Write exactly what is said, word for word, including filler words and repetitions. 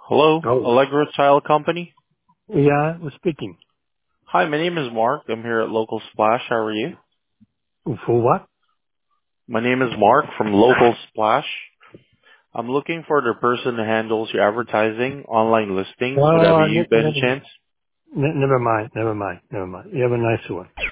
Hello, Oh, Allegro Tile Company. yeah, we're speaking. Hi, my name is Mark. I'm here at Local Splash. How are you? For what? My name is Mark from Local Splash. I'm looking for the person who handles your advertising, online listings. Would that Oh, be you ne- by any never, chance? ne- never mind, never mind, never mind. You have a nice one.